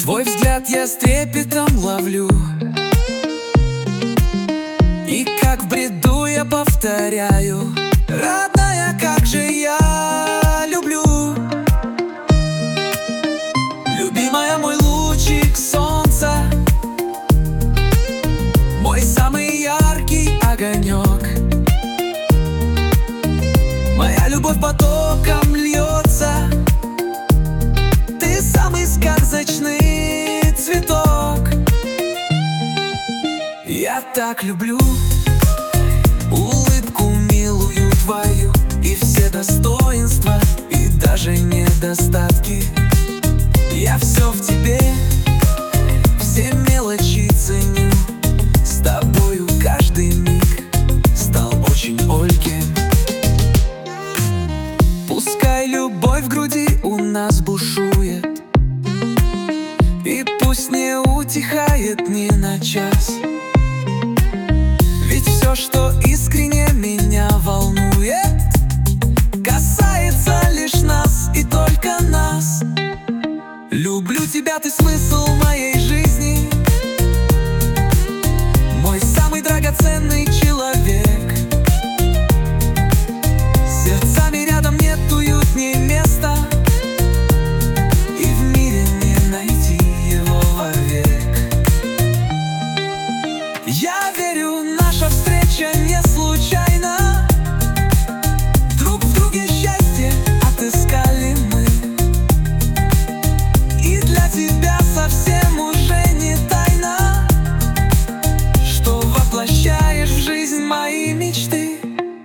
Твой взгляд я с трепетом ловлю, и как в бреду я повторяю: родная, как же я люблю. Любимая, мой лучик солнца, мой самый яркий огонек. Моя любовь потоком льется, ты самый сказочный цветок. Я так люблю улыбку милую твою, и все достоинства, и даже недостатки. Я все в тебе, все мелочи ценю. С тобою каждый миг стал очень Олькин. Пускай любовь в груди у нас бушует, и пусть не утихает ни на час. Ведь все, что искренне меня волнует, касается лишь нас и только нас. Люблю тебя, ты смысл моей жизни, мой самый драгоценный человек. Сердцами рядом нет уютнее места, и в мире не найти его вовек. Я верю, наша встреча не случайна, друг в друге счастье отыскали мы. И для тебя совсем уже не тайна, что воплощаешь в жизнь мои мечты.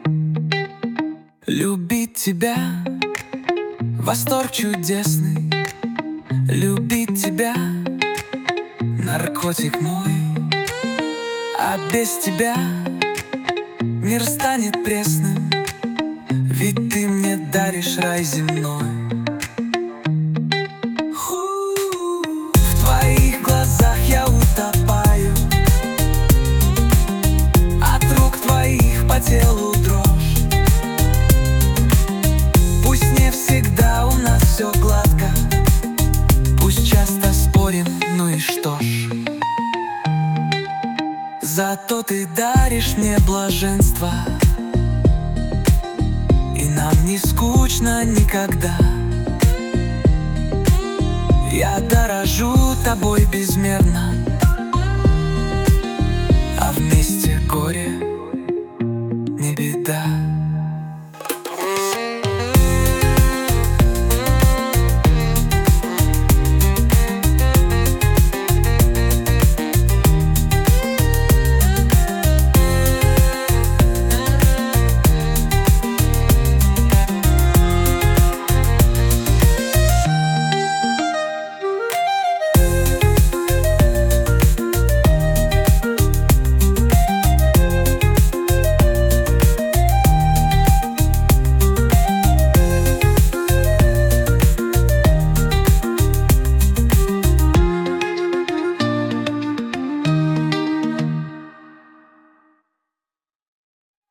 Любить тебя — восторг чудесный, любить тебя — наркотик мой. А без тебя мир станет пресным, ведь ты мне даришь рай земной. В твоих глазах я утопаю, от рук твоих по телу дрожь. Пусть не всегда у нас все гладко, пусть часто спорим, ну и что ж. Зато ты даришь мне блаженство, и нам не скучно никогда. Я дорожу тобой безмерно,